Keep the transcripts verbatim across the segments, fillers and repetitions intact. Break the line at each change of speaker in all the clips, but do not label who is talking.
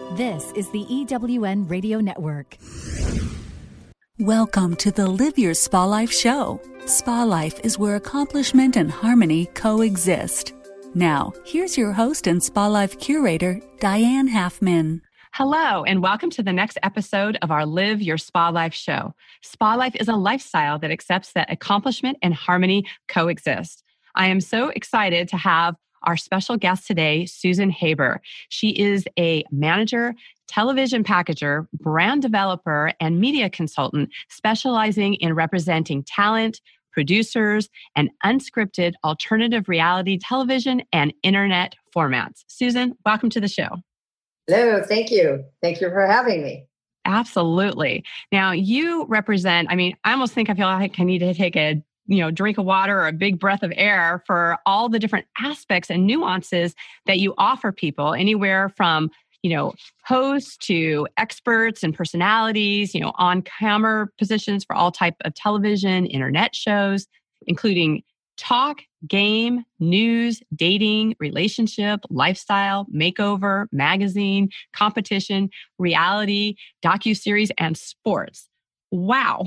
This is the E W N Radio Network.
Welcome to the Live Your Spa Life show. Spa Life is where accomplishment and harmony coexist. Now, here's your host and Spa Life curator, Diane Halfman.
Hello, and welcome to the next episode of our Live Your Spa Life show. Spa Life is a lifestyle that accepts that accomplishment and harmony coexist. I am so excited to have our special guest today, Susan Haber. She is a manager, television packager, brand developer, and media consultant specializing in representing talent, producers, and unscripted alternative reality television and internet formats. Susan, welcome to the show.
Hello, thank you. Thank you for having me.
Absolutely. Now, you represent, I mean, I almost think I feel like I need to take a you know, drink of water or a big breath of air for all the different aspects and nuances that you offer people, anywhere from, you know, hosts to experts and personalities, you know, on-camera positions for all type of television, internet shows, including talk, game, news, dating, relationship, lifestyle, makeover, magazine, competition, reality, docuseries, and sports. Wow.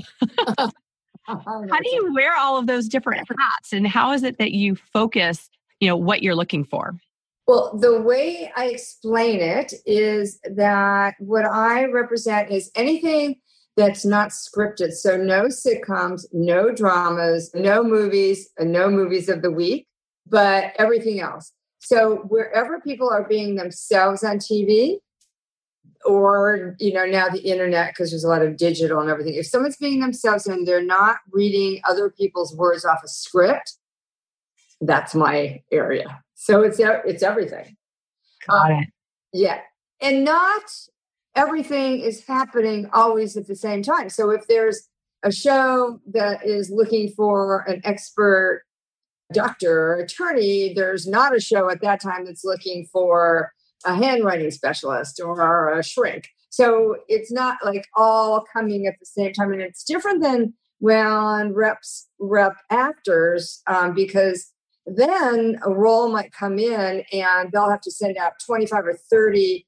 How do you wear all of those different hats, and how is it that you focus, you know, what you're looking for?
Well, the way I explain it is that what I represent is anything that's not scripted. So no sitcoms, no dramas, no movies, and no movies of the week, but everything else. So wherever people are being themselves on T V, or, you know, now the internet, because there's a lot of digital and everything. If someone's being themselves and they're not reading other people's words off a script, that's my area. So it's it's everything.
Got
um,
it.
Yeah. And not everything is happening always at the same time. So if there's a show that is looking for an expert doctor or attorney, there's not a show at that time that's looking for a handwriting specialist or a shrink. So it's not like all coming at the same time. And it's different than when reps rep actors, um, because then a role might come in and they'll have to send out twenty-five or thirty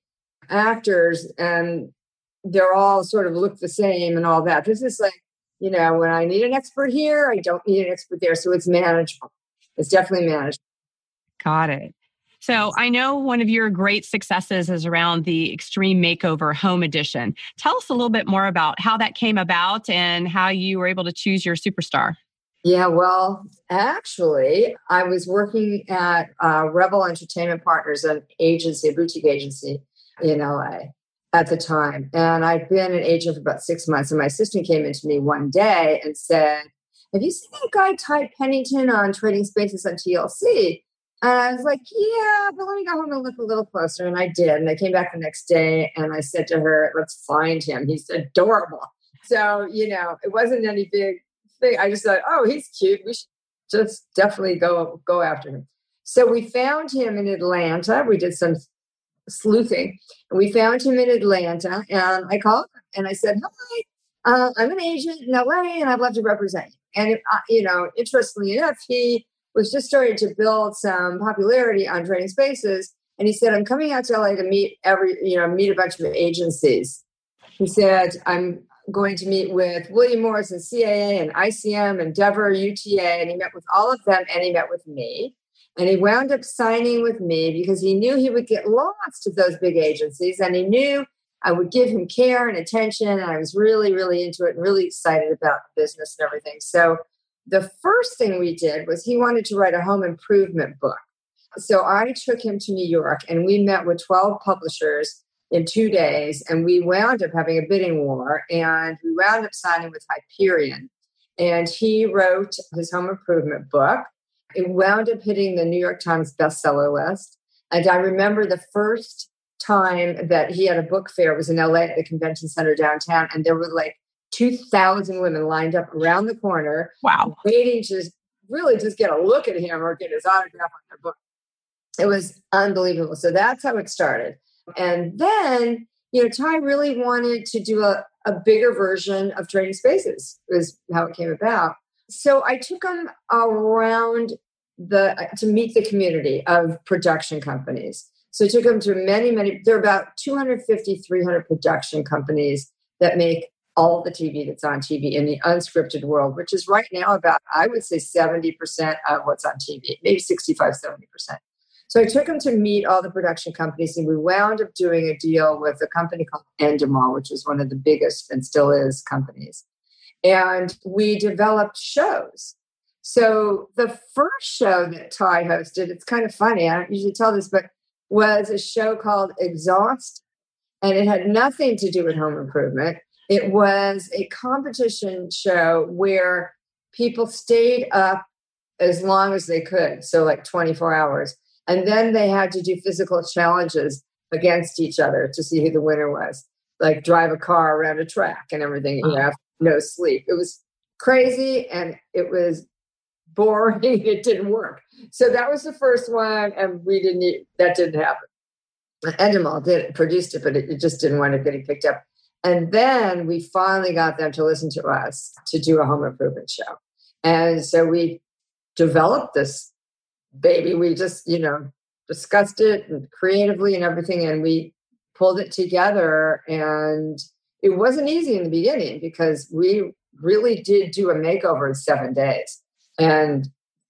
actors and they're all sort of look the same and all that. This is like, you know, when I need an expert here, I don't need an expert there. So it's manageable. It's definitely manageable.
Got it. So I know one of your great successes is around the Extreme Makeover Home Edition. Tell us a little bit more about how that came about and how you were able to choose your superstar.
Yeah, well, actually, I was working at uh, Rebel Entertainment Partners, an agency, a boutique agency in L A at the time. And I'd been an agent for about six months. And my assistant came into me one day and said, "Have you seen that guy, Ty Pennington, on Trading Spaces on T L C?" And I was like, yeah, but let me go home and look a little closer. And I did. And I came back the next day and I said to her, let's find him. He's adorable. So, you know, it wasn't any big thing. I just thought, oh, he's cute. We should just definitely go, go after him. So we found him in Atlanta. We did some sleuthing. And we found him in Atlanta. And I called him and I said, hi, uh, I'm an agent in L A and I'd love to represent you. And, it, uh, you know, interestingly enough, he was just starting to build some popularity on Trading Spaces. And he said, I'm coming out to L A to meet every, you know, meet a bunch of agencies. He said, I'm going to meet with William Morris and C A A and I C M, Endeavor, U T A. And he met with all of them and he met with me. And he wound up signing with me because he knew he would get lost to those big agencies. And he knew I would give him care and attention. And I was really, really into it and really excited about the business and everything. So the first thing we did was he wanted to write a home improvement book. So I took him to New York and we met with twelve publishers in two days. And we wound up having a bidding war and we wound up signing with Hyperion. And he wrote his home improvement book. It wound up hitting the New York Times bestseller list. And I remember the first time that he had a book fair was in L A at the convention center downtown. And there were like two thousand women lined up around the corner.
Wow.
Waiting to really just get a look at him or get his autograph on their book. It was unbelievable. So that's how it started. And then, you know, Ty really wanted to do a, a bigger version of Trading Spaces, is how it came about. So I took him around the to meet the community of production companies. So I took them to many, many, there are about two hundred fifty, three hundred production companies that make all the T V that's on T V in the unscripted world, which is right now about, I would say, seventy percent of what's on T V, maybe sixty-five, seventy percent. So I took them to meet all the production companies, and we wound up doing a deal with a company called Endemol, which was one of the biggest and still is companies. And we developed shows. So the first show that Ty hosted, it's kind of funny, I don't usually tell this, but was a show called Exhaust, and it had nothing to do with home improvement. It was a competition show where people stayed up as long as they could, so like twenty-four hours. And then they had to do physical challenges against each other to see who the winner was, like drive a car around a track and everything, you know, no sleep. It was crazy and it was boring. It didn't work. So that was the first one, and we didn't need, that didn't happen. Endemol did produced it, but it, it just didn't wind up getting picked up. And then we finally got them to listen to us to do a home improvement show. And so we developed this baby. We just, you know, discussed it and creatively and everything, and we pulled it together. And it wasn't easy in the beginning because we really did do a makeover in seven days. And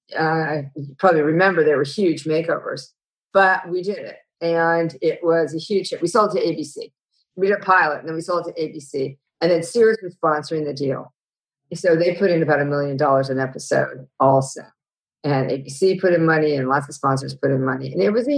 uh, you probably remember they were huge makeovers, but we did it. And it was a huge hit. We sold it to A B C. We did a pilot, and then we sold it to A B C. And then Sears was sponsoring the deal. So they put in about a million dollars an episode also. And A B C put in money, and lots of sponsors put in money. And it was a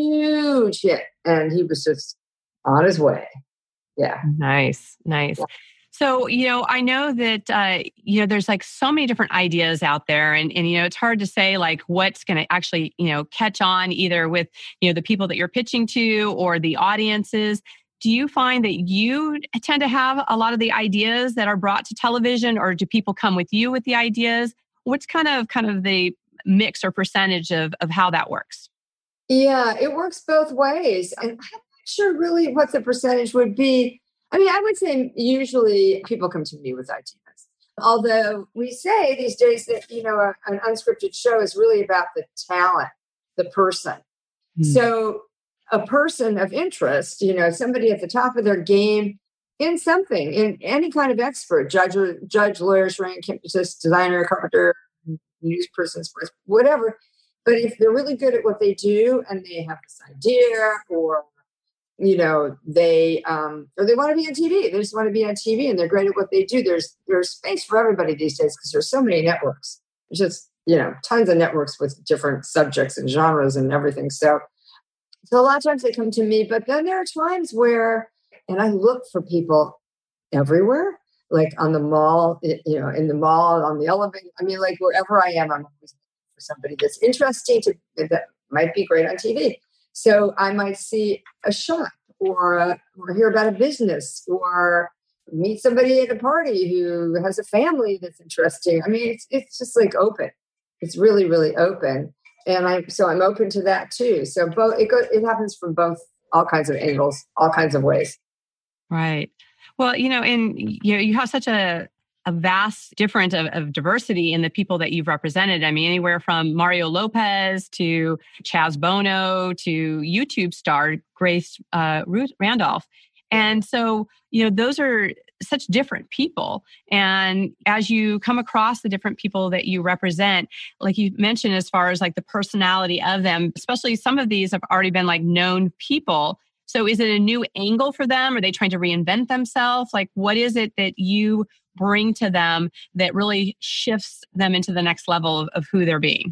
huge hit. And he was just on his way. Yeah.
Nice, nice. Yeah. So, you know, I know that, uh, you know, there's like so many different ideas out there, and, and, you know, it's hard to say like what's going to actually, you know, catch on either with, you know, the people that you're pitching to or the audiences. Do you find that you tend to have a lot of the ideas that are brought to television, or do people come with you with the ideas? What's kind of, kind of the mix or percentage of, of how that works?
Yeah, it works both ways. I'm not sure really what the percentage would be. I mean, I would say usually people come to me with ideas. Although we say these days that, you know, a, an unscripted show is really about the talent, the person. Mm. So a person of interest, you know, somebody at the top of their game in something, in any kind of expert, judge, or, judge, lawyer, shrink, hypnotist, designer, carpenter, news person, sports, whatever. But if they're really good at what they do and they have this idea, or you know, they um, or they want to be on T V. They just want to be on T V, and they're great at what they do. There's there's space for everybody these days because there's so many networks. There's just, you know, tons of networks with different subjects and genres and everything. So, so a lot of times they come to me, but then there are times where, and I look for people everywhere, like on the mall, you know, in the mall, on the elevator. I mean, like wherever I am, I'm always looking for somebody that's interesting to that might be great on T V. So I might see a shop or, a, or hear about a business or meet somebody at a party who has a family that's interesting. I mean, it's it's just like open. It's really, really open. And I'm so I'm open to that too. So both it goes, it happens from both, all kinds of angles, all kinds of ways.
Right. Well, you know, and you know, you have such a a vast difference of, of diversity in the people that you've represented. I mean, anywhere from Mario Lopez to Chaz Bono to YouTube star Grace uh, Ruth Randolph. And so, you know, those are such different people. And as you come across the different people that you represent, like you mentioned, as far as like the personality of them, especially some of these have already been like known people. So is it a new angle for them? Are they trying to reinvent themselves? Like, what is it that you bring to them that really shifts them into the next level of, of who they're being?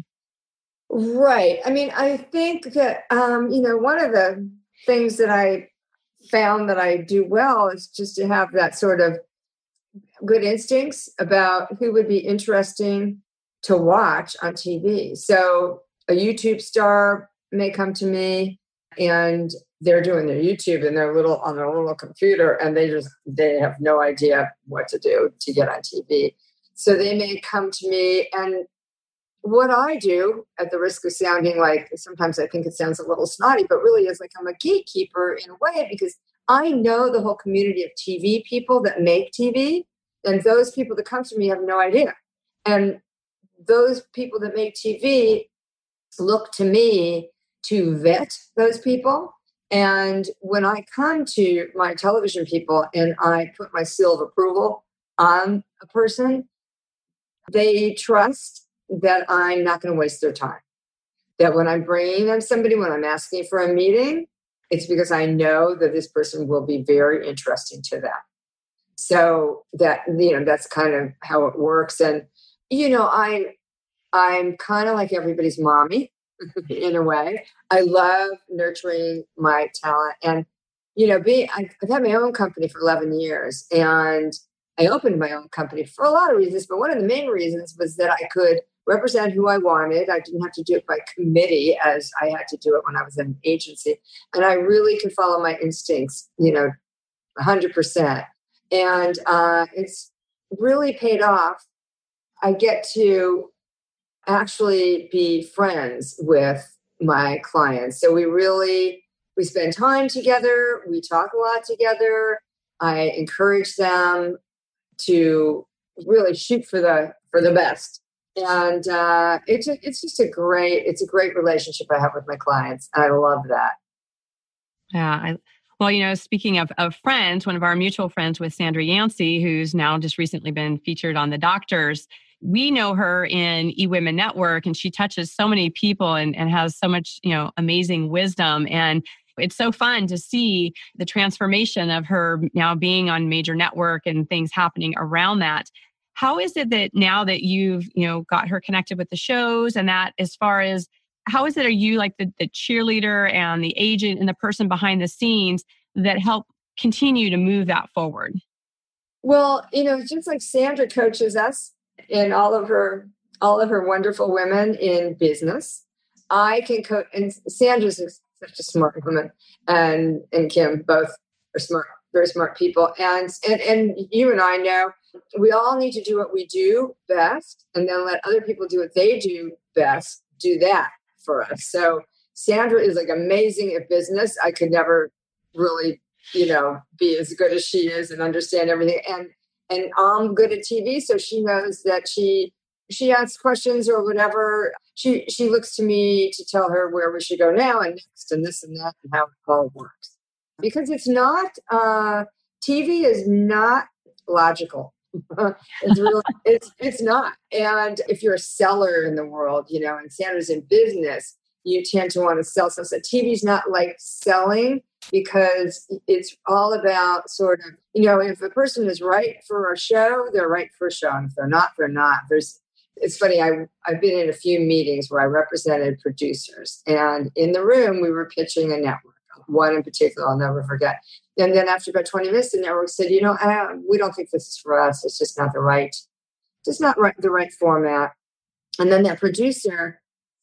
Right. I mean, I think that, um, you know, one of the things that I found that I do well is just to have that sort of good instincts about who would be interesting to watch on T V. So a YouTube star may come to me and they're doing their YouTube and they're little on their little computer, and they just, they have no idea what to do to get on T V. So they may come to me, and what I do, at the risk of sounding like, sometimes I think it sounds a little snotty, but really is like I'm a gatekeeper in a way, because I know the whole community of T V people that make T V, and those people that come to me have no idea. And those people that make T V look to me to vet those people. And when I come to my television people and I put my seal of approval on a person, they trust that I'm not going to waste their time. That when I'm bringing them somebody, when I'm asking for a meeting, it's because I know that this person will be very interesting to them. So that, you know, that's kind of how it works. And, you know, I'm, I'm kind of like everybody's mommy in a way. I love nurturing my talent. And, you know, being, I've had my own company for eleven years, and I opened my own company for a lot of reasons. But one of the main reasons was that I could represent who I wanted. I didn't have to do it by committee as I had to do it when I was in an agency. And I really could follow my instincts, you know, one hundred percent. And uh, it's really paid off. I get to actually be friends with my clients. So we really, we spend time together. We talk a lot together. I encourage them to really shoot for the, for the best. And uh, it's, a, it's just a great, it's a great relationship I have with my clients. I love that.
Yeah. I, well, you know, speaking of, of friends, one of our mutual friends with Sandra Yancey, who's now just recently been featured on The Doctors, we know her in eWomen Network, and she touches so many people and, and has so much, you know, amazing wisdom. And it's so fun to see the transformation of her now being on major network and things happening around that. How is it that now that you've, you know, got her connected with the shows and that, as far as how is it, are you like the, the cheerleader and the agent and the person behind the scenes that help continue to move that forward?
Well, you know, just like Sandra coaches us and all of her, all of her wonderful women in business, I can coach, and Sandra's such a smart woman, and, and Kim, both are smart, very smart people. And, and, and you and I know we all need to do what we do best, and then let other people do what they do best, do that for us. So Sandra is like amazing at business. I could never really, you know, be as good as she is and understand everything. And, and I'm good at T V. So she knows that she, she asks questions or whatever. She, she looks to me to tell her where we should go now and next and this and that and how it all works. Because it's not, uh, T V is not logical. it's really, it's, it's not. And if you're a seller in the world, you know, and Sandra's in business, you tend to want to sell stuff. So T V's not like selling, because it's all about sort of, you know, if a person is right for a show, they're right for a show. And if they're not, they're not. There's, it's funny. I, I've been in a few meetings where I represented producers, and in the room we were pitching a network. One in particular, I'll never forget. And then after about twenty minutes, the network said, you know, uh, we don't think this is for us. It's just not the right, just not right, the right format. And then that producer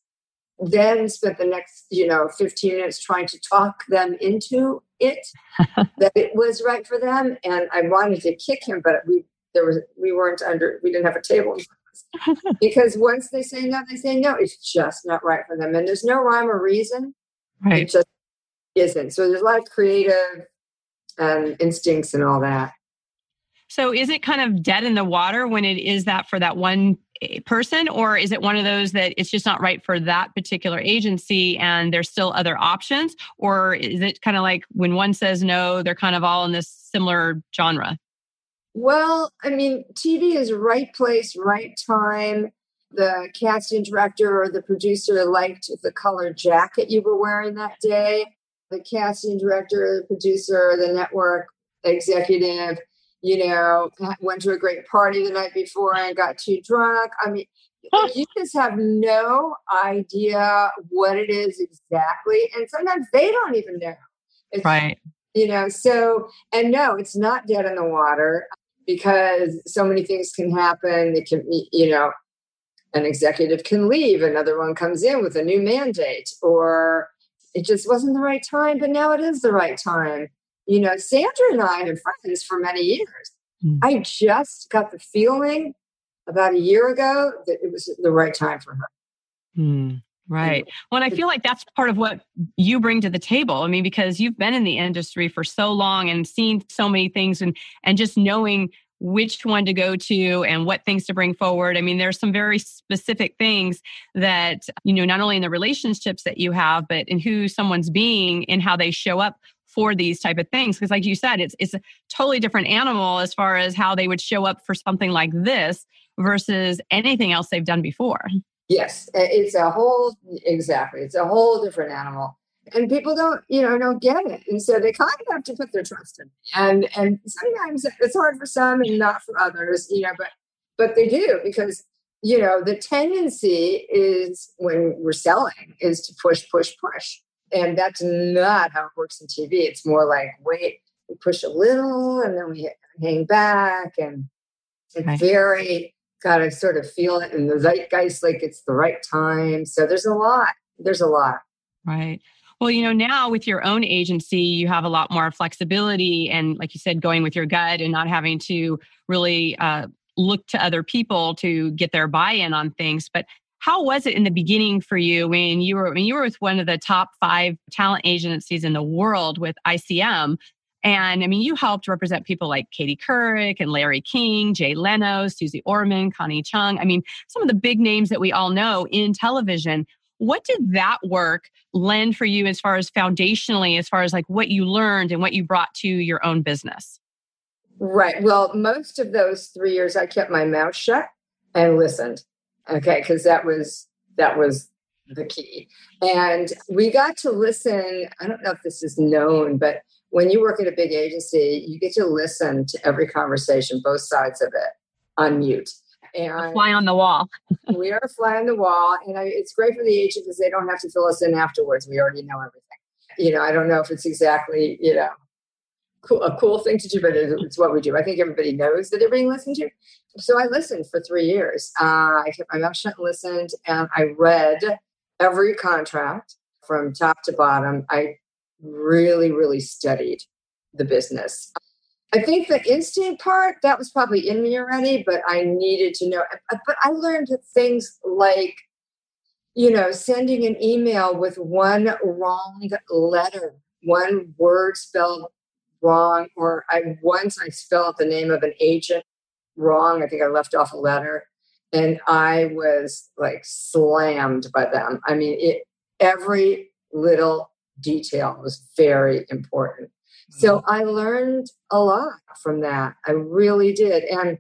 then spent the next, you know, fifteen minutes trying to talk them into it, that it was right for them. And I wanted to kick him, but we, there was, we weren't under, we didn't have a table. Because once they say no, they say no. It's just not right for them. And there's no rhyme or reason.
Right.
It just isn't. So there's a lot of creative um, instincts and all that.
So is it kind of dead in the water when it is that for that one person, or is it one of those that it's just not right for that particular agency and there's still other options? Or is it kind of like when one says no, they're kind of all in this similar genre?
Well, I mean, T V is right place, right time. The casting director or the producer liked the color jacket you were wearing that day. The casting director, the producer, the network executive, you know, went to a great party the night before and got too drunk. I mean, you just have no idea what it is exactly. And sometimes they don't even know. It's,
right.
You know, so, and no, it's not dead in the water, because so many things can happen. It can, you know, an executive can leave, another one comes in with a new mandate, or it just wasn't the right time, but now it is the right time. You know, Sandra and I have been friends for many years. Mm. I just got the feeling about a year ago that it was the right time for her.
Mm. Right. Well, and I feel like that's part of what you bring to the table. I mean, because you've been in the industry for so long and seen so many things, and, and just knowing which one to go to and what things to bring forward. I mean, there's some very specific things that, you know, not only in the relationships that you have, but in who someone's being and how they show up for these type of things. Because like you said, it's it's a totally different animal as far as how they would show up for something like this versus anything else they've done before.
Yes, it's a whole, exactly. It's a whole different animal. And people don't, you know, don't get it. And so they kind of have to put their trust in me. And and sometimes it's hard for some and not for others, you know, but but they do because, you know, the tendency is when we're selling is to push, push, push. And that's not how it works in T V. It's more like, wait, we push a little and then we hang back and it's
Right.
very got to sort of feel it in the zeitgeist like it's the right time. So there's a lot. There's a lot.
Right. Well, you know, now with your own agency, you have a lot more flexibility and, like you said, going with your gut and not having to really uh, look to other people to get their buy-in on things. But how was it in the beginning for you when you were when you were with one of the top five talent agencies in the world with I C M? And I mean, you helped represent people like Katie Couric and Larry King, Jay Leno, Susie Orman, Connie Chung. I mean, some of the big names that we all know in television. What did that work lend for you as far as foundationally, as far as like what you learned and what you brought to your own business?
Right. Well, most of those three years, I kept my mouth shut and listened. Okay, because that was that was the key. And we got to listen. I don't know if this is known, but when you work at a big agency, you get to listen to every conversation, both sides of it, on mute. And
a fly on the wall.
We are a fly on the wall. And I, it's great for the agent because they don't have to fill us in afterwards. We already know everything. You know, I don't know if it's exactly, you know, cool, a cool thing to do, but it's what we do. I think everybody knows that they're being listened to. So I listened for three years. Uh, I kept my mouth shut and listened. And I read every contract from top to bottom. I really, really studied the business. I think the instinct part, that was probably in me already, but I needed to know. But I learned things like, you know, sending an email with one wrong letter, one word spelled wrong, or I once I spelled the name of an agent wrong. I think I left off a letter, and I was like slammed by them. I mean, it, every little detail was very important. So I learned a lot from that. I really did. And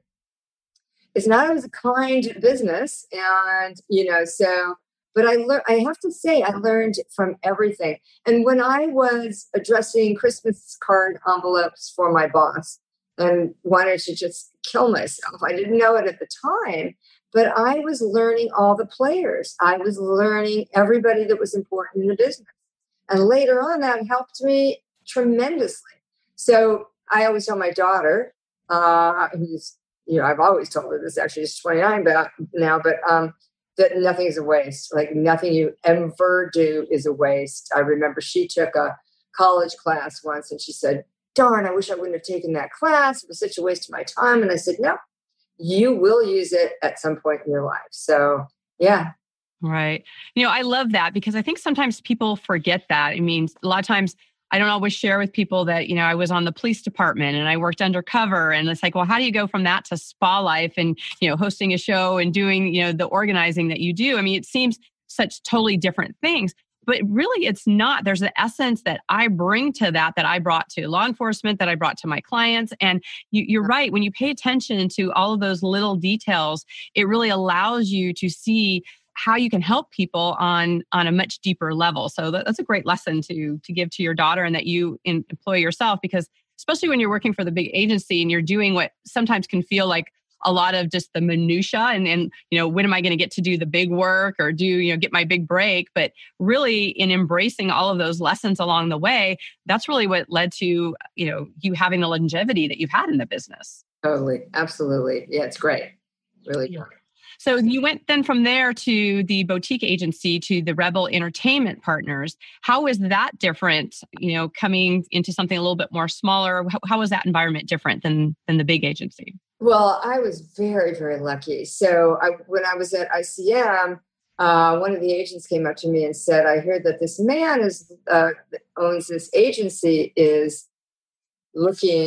it's not always a kind business. And, you know, so, but I learned, I have to say, I learned from everything. And when I was addressing Christmas card envelopes for my boss and wanted to just kill myself, I didn't know it at the time, but I was learning all the players. I was learning everybody that was important in the business. And later on, that helped me tremendously. So I always tell my daughter, uh, who's, you know, I've always told her this, actually she's twenty-nine but now, but um, that nothing is a waste. Like nothing you ever do is a waste. I remember she took a college class once and she said, darn, I wish I wouldn't have taken that class. It was such a waste of my time. And I said, no, you will use it at some point in your life. So yeah.
Right. You know, I love that because I think sometimes people forget that. I mean, a lot of times I don't always share with people that, you know, I was on the police department and I worked undercover. And it's like, well, how do you go from that to spa life and, you know, hosting a show and doing, you know, the organizing that you do? I mean, it seems such totally different things, but really it's not. There's an essence that I bring to that, that I brought to law enforcement, that I brought to my clients. And you, you're right. When you pay attention to all of those little details, it really allows you to see how you can help people on, on a much deeper level. So that, that's a great lesson to, to give to your daughter and that you in, employ yourself, because especially when you're working for the big agency and you're doing what sometimes can feel like a lot of just the minutia and, and you know, when am I going to get to do the big work or do, you know, get my big break? But really in embracing all of those lessons along the way, that's really what led to, you know, you having the longevity that you've had in the business.
Totally. Absolutely. Yeah, it's great. Really
Yeah.
great.
So you went then from there to the boutique agency, to the Rebel Entertainment Partners. How is that different, you know, coming into something a little bit more smaller? How, how was that environment different than, than the big agency?
Well, I was very, very lucky. So I, when I was at I C M, uh, one of the agents came up to me and said, I hear that this man is uh, that owns this agency is looking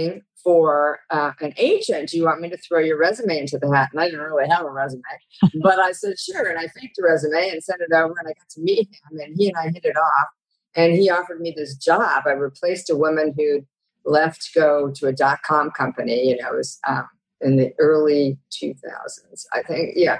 for uh, an agent. Do you want me to throw your resume into the hat? And I didn't really have a resume, but I said, sure. And I faked a resume and sent it over, and I got to meet him, and he and I hit it off. And he offered me this job. I replaced a woman who left to go to a dot-com company. You know, it was um, in the early two thousands, I think. Yeah.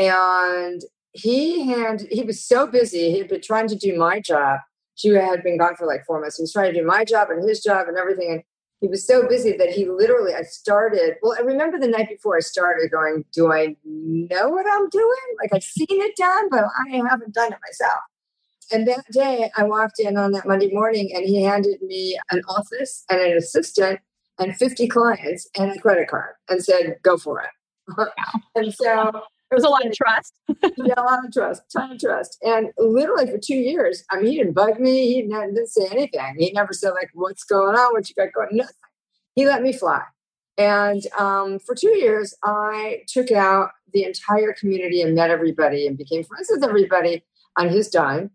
And he had, he was so busy. He had been trying to do my job. She had been gone for like four months. He was trying to do my job and his job and everything. And he was so busy that he literally, I started, well, I remember the night before I started going, do I know what I'm doing? Like I've seen it done, but I haven't done it myself. And that day I walked in on that Monday morning and he handed me an office and an assistant and fifty clients and a credit card and said, go for it. Wow. And so
there was a lot of trust.
Yeah, a lot of trust, ton of trust. And literally for two years, I mean, he didn't bug me. He didn't, didn't say anything. He never said like, what's going on? What you got going? Nothing. He let me fly. And um, for two years, I took out the entire community and met everybody and became friends with everybody on his dime.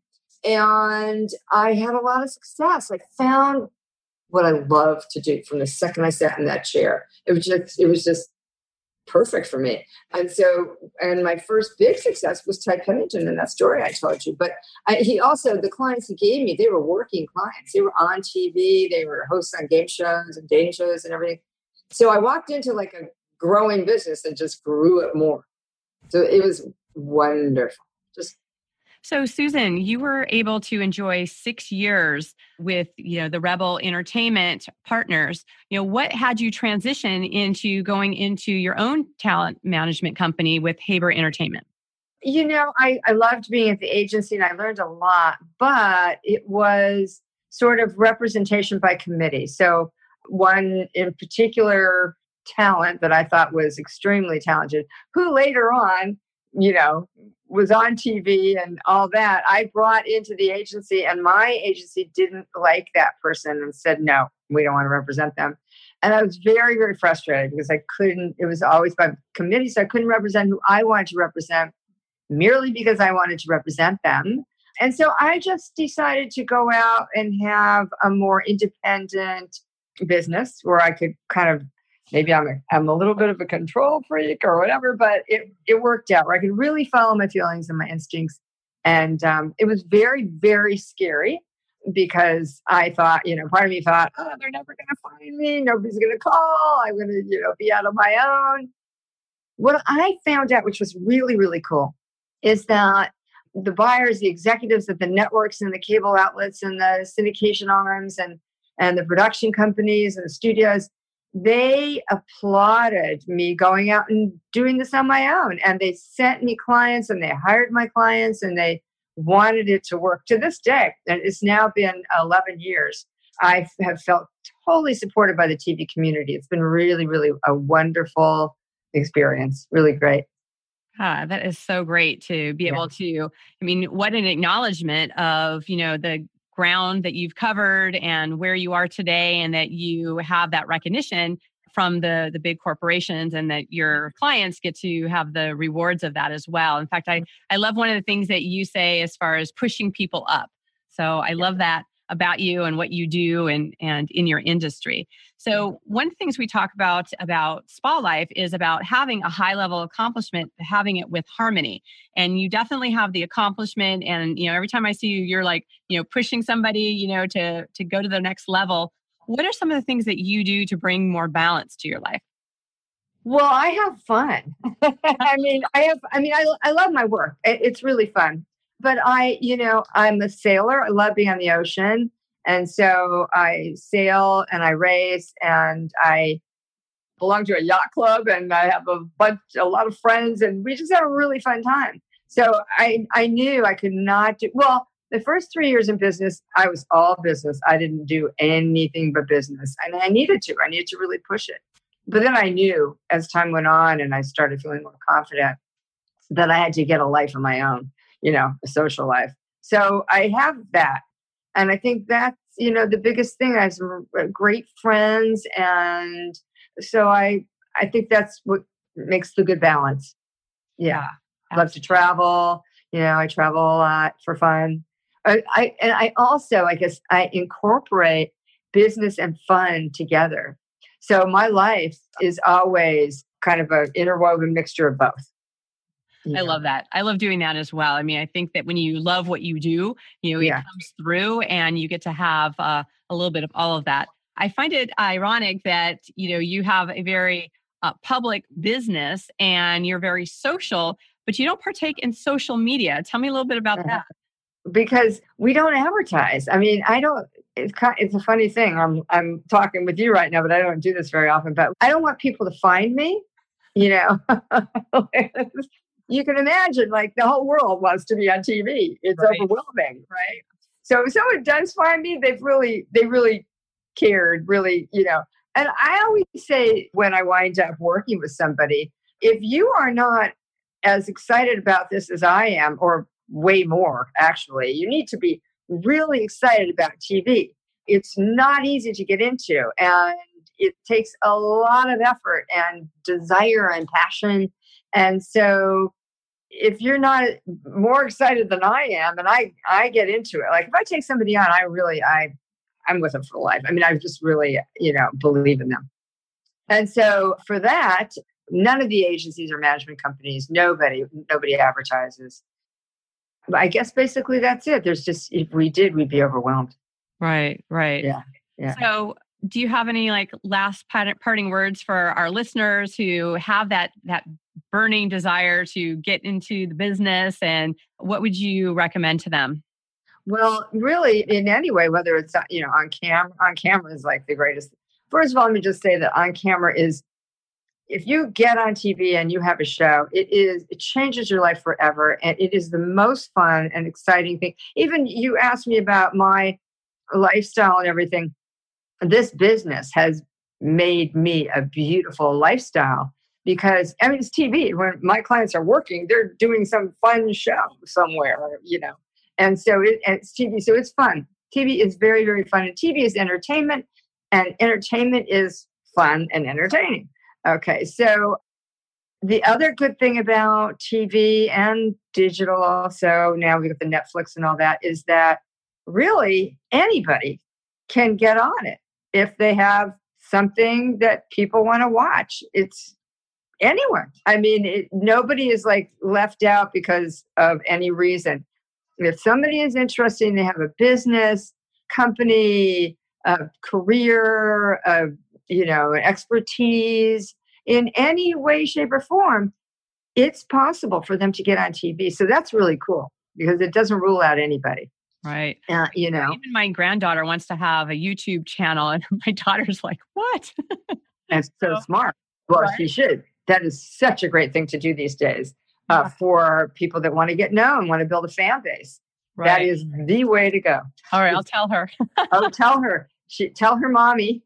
And I had a lot of success. I found what I love to do from the second I sat in that chair. It was just, it was just perfect for me. And so, and my first big success was Ty Pennington in that story I told you. But I, he also, the clients he gave me, they were working clients. They were on T V. They were hosts on game shows and dating shows and everything. So I walked into like a growing business and just grew it more. So it was wonderful. Just
So, Susan, you were able to enjoy six years with, you know, the Rebel Entertainment partners. You know, what had you transition into going into your own talent management company with Haber Entertainment?
You know, I, I loved being at the agency and I learned a lot, but it was sort of representation by committee. So one in particular talent that I thought was extremely talented, who later on, you know, was on T V and all that, I brought into the agency, and my agency didn't like that person and said, no, we don't want to represent them. And I was very, very frustrated because I couldn't, it was always by committee, so I couldn't represent who I wanted to represent merely because I wanted to represent them. And so I just decided to go out and have a more independent business where I could kind of, maybe I'm a, I'm a little bit of a control freak or whatever, but it, it worked out where I could really follow my feelings and my instincts. And um, it was very, very scary because I thought, you know, part of me thought, oh, they're never going to find me. Nobody's going to call. I'm going to, you know, be out on my own. What I found out, which was really, really cool, is that the buyers, the executives at the networks and the cable outlets and the syndication arms and, and the production companies and the studios, they applauded me going out and doing this on my own. And they sent me clients and they hired my clients and they wanted it to work to this day. And it's now been eleven years. I have felt totally supported by the T V community. It's been really, really a wonderful experience. Really great.
Ah, that is so great to be able yeah. to, I mean, what an acknowledgement of, you know, the ground that you've covered and where you are today, and that you have that recognition from the, the big corporations, and that your clients get to have the rewards of that as well. In fact, I, I love one of the things that you say as far as pushing people up. So I love that about you and what you do and, and in your industry. So one of the things we talk about about Spa Life is about having a high level accomplishment, having it with harmony. And you definitely have the accomplishment. And, you know, every time I see you, you're like, you know, pushing somebody, you know, to, to go to the next level. What are some of the things that you do to bring more balance to your life?
Well, I have fun. I mean, I have, I mean, I, I love my work. It's really fun. But I, you know, I'm a sailor. I love being on the ocean. And so I sail and I race and I belong to a yacht club and I have a bunch, a lot of friends, and we just have a really fun time. So I, I knew I could not do, well, the first three years in business, I was all business. I didn't do anything but business, and I needed to, I needed to really push it. But then I knew as time went on and I started feeling more confident that I had to get a life of my own, you know, a social life. So I have that. And I think that's, you know, the biggest thing. I have some great friends. And so I, I think that's what makes the good balance. Yeah. I love to travel. You know, I travel a lot for fun. I, I and I also, I guess, I incorporate business and fun together. So my life is always kind of an interwoven mixture of both.
I love that. I love doing that as well. I mean, I think that when you love what you do, you know,
Yeah.
it comes through and you get to have uh, a little bit of all of that. I find it ironic that, you know, you have a very uh, public business and you're very social, but you don't partake in social media. Tell me a little bit about
Uh-huh.
that.
Because we don't advertise. I mean, I don't. It's kind, it's a funny thing. I'm I'm talking with you right now, but I don't do this very often. But I don't want people to find me. You know, you can imagine, like the whole world wants to be on T V. It's
Right.
overwhelming, right? So if someone does find me, they've really they really cared, really, you know. And I always say when I wind up working with somebody, if you are not as excited about this as I am, or way more, actually, you need to be really excited about T V. It's not easy to get into, and it takes a lot of effort and desire and passion. And so if you're not more excited than I am, and I, I get into it, like if I take somebody on, I really, I, I'm with them for life. I mean, I just really, you know, believe in them. And so for that, none of the agencies or management companies, nobody, nobody advertises. I guess basically that's it. There's just, if we did, we'd be overwhelmed.
Right, right.
Yeah. Yeah.
So do you have any like last parting words for our listeners who have that that burning desire to get into the business, and what would you recommend to them?
Well, really, in any way, whether it's, you know, on cam, on camera is like the greatest. First of all, let me just say that on camera is, if you get on T V and you have a show, it is, it changes your life forever. And it is the most fun and exciting thing. Even you asked me about my lifestyle and everything. This business has made me a beautiful lifestyle because, I mean, it's T V. When my clients are working, they're doing some fun show somewhere, you know. And so it, and it's T V. So it's fun. T V is very, very fun. And T V is entertainment, and entertainment is fun and entertaining. Okay. So the other good thing about T V and digital also, now we got the Netflix and all that, is that really anybody can get on it if they have something that people want to watch. It's anyone. I mean, it, nobody is like left out because of any reason. If somebody is interested and they have a business, company, a career, a, you know, expertise in any way, shape, or form, it's possible for them to get on T V. So that's really cool because it doesn't rule out anybody.
Right.
Uh, you know,
even my granddaughter wants to have a YouTube channel, and my daughter's like, "What?"
That's so smart. Well,
Right.
she should. That is such a great thing to do these days uh,
Yeah.
for people that want to get known, want to build a fan base.
Right.
That is the way to go.
All right, I'll tell her.
Oh, tell her. She tell her mommy.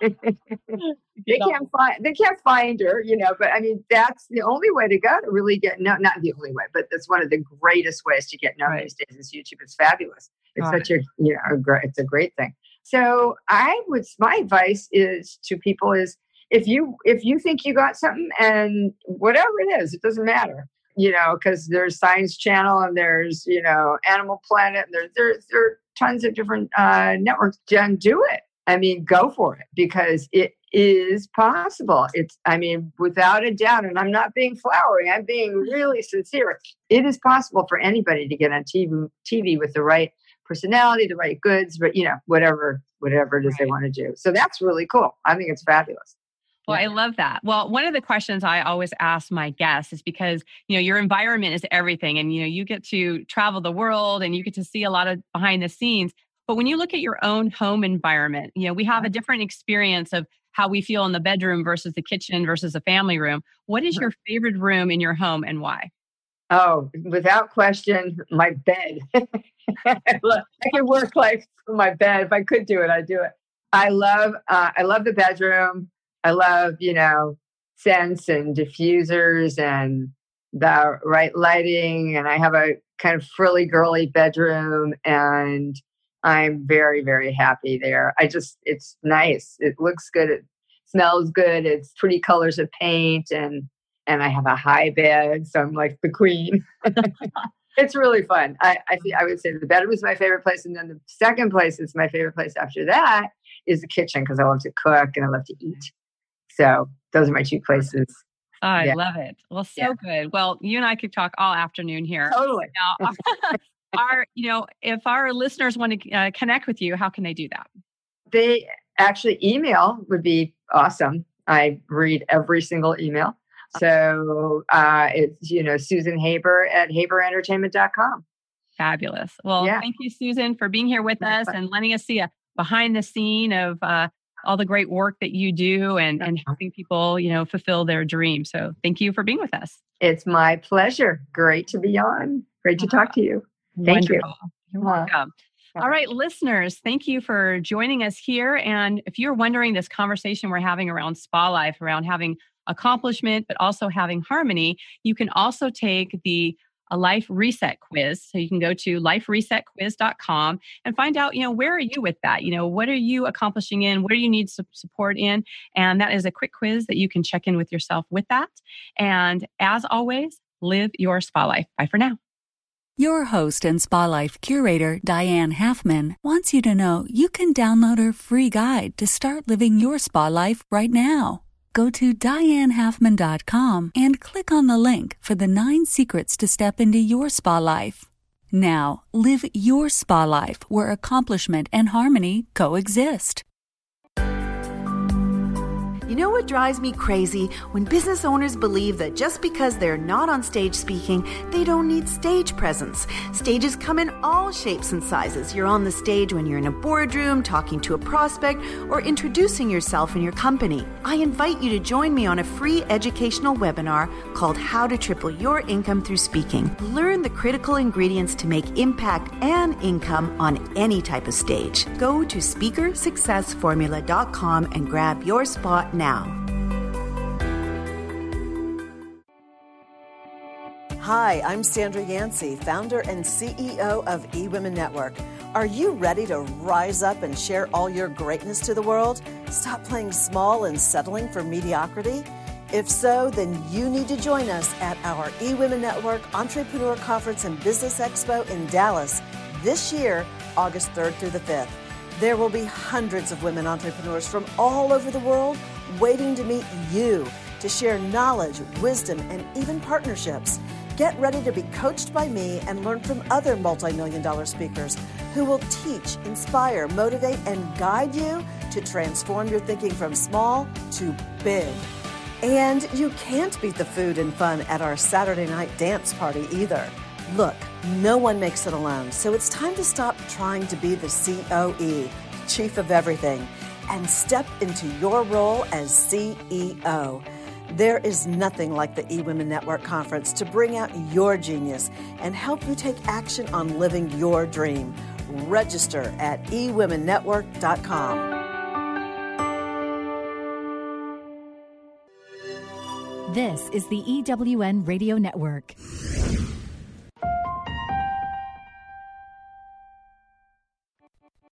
They can't find they can't find her, you know, but I mean that's the only way to go to really get no not the only way, but that's one of the greatest ways to get known
Right.
these days is YouTube. It's fabulous. It's
Right.
such a you know a great it's a great thing. So I would my advice is to people is if you if you think you got something and whatever it is, it doesn't matter. You know, because there's Science Channel and there's, you know, Animal Planet and there's there's there are tons of different uh networks. Jen, do it. I mean, go for it because it is possible. It's, I mean, without a doubt, and I'm not being flowery, I'm being really sincere. It is possible for anybody to get on T V, T V with the right personality, the right goods, but, you know, whatever, whatever it is they
Right.
want to do. So that's really cool. I think it's fabulous.
Well, I love that. Well, one of the questions I always ask my guests is because, you know, your environment is everything, and, you know, you get to travel the world and you get to see a lot of behind the scenes. But when you look at your own home environment, you know, we have a different experience of how we feel in the bedroom versus the kitchen versus the family room. What is your favorite room in your home and why?
Oh, without question, my bed. I could work like from my bed. If I could do it, I'd do it. I love, uh, I love the bedroom. I love, you know, scents and diffusers and the right lighting. And I have a kind of frilly girly bedroom, and I'm very, very happy there. I just, it's nice. It looks good. It smells good. It's pretty colors of paint, and and I have a high bed, so I'm like the queen. It's really fun. I I, think, I would say the bedroom is my favorite place, and then the second place is my favorite place after that is the kitchen because I love to cook and I love to eat. So those are my two places.
Oh, I
yeah.
love it. Well, so
Yeah.
good. Well, you and I could talk all afternoon here.
Totally.
Now, our, you know, if our listeners want to uh, connect with you, how can they do that?
They actually email would be awesome. I read every single email. So uh, it's, you know, Susan Haber at haber entertainment dot com.
Fabulous. Well,
Yeah.
thank you, Susan, for being here with us and letting us see a behind the scene of uh, all the great work that you do and, and helping people, you know, fulfill their dreams. So thank you for being with us.
It's my pleasure. Great to be on. Great to talk to you. Thank
Wonderful.
you.
You're welcome. All right, listeners, thank you for joining us here. And if you're wondering this conversation we're having around spa life, around having accomplishment, but also having harmony, you can also take the a life reset quiz. So you can go to life reset quiz dot com and find out, you know, where are you with that? You know, what are you accomplishing in? What do you need some support in? And that is a quick quiz that you can check in with yourself with that. And as always, live your spa life. Bye for now.
Your host and Spa Life curator, Diane Halfman, wants you to know you can download her free guide to start living your spa life right now. Go to diane halfman dot com and click on the link for the nine secrets to step into your spa life. Now, live your spa life where accomplishment and harmony coexist.
You know what drives me crazy? When business owners believe that just because they're not on stage speaking, they don't need stage presence. Stages come in all shapes and sizes. You're on the stage when you're in a boardroom, talking to a prospect, or introducing yourself and your company. I invite you to join me on a free educational webinar called How to Triple Your Income Through Speaking. Learn the critical ingredients to make impact and income on any type of stage. Go to speaker success formula dot com and grab your spot now.
Hi, I'm Sandra Yancey, founder and C E O of eWomen Network. Are you ready to rise up and share all your greatness to the world? Stop playing small and settling for mediocrity? If so, then you need to join us at our eWomen Network Entrepreneur Conference and Business Expo in Dallas this year, August third through the fifth. There will be hundreds of women entrepreneurs from all over the world waiting to meet you to share knowledge, wisdom, and even partnerships. Get ready to be coached by me and learn from other multi-million dollar speakers who will teach, inspire, motivate, and guide you to transform your thinking from small to big. And you can't beat the food and fun at our Saturday night dance party either. Look, no one makes it alone, so it's time to stop trying to be the C O E, Chief of Everything, and step into your role as C E O. There is nothing like the eWomen Network Conference to bring out your genius and help you take action on living your dream. Register at e women network dot com.
This is the E W N Radio Network.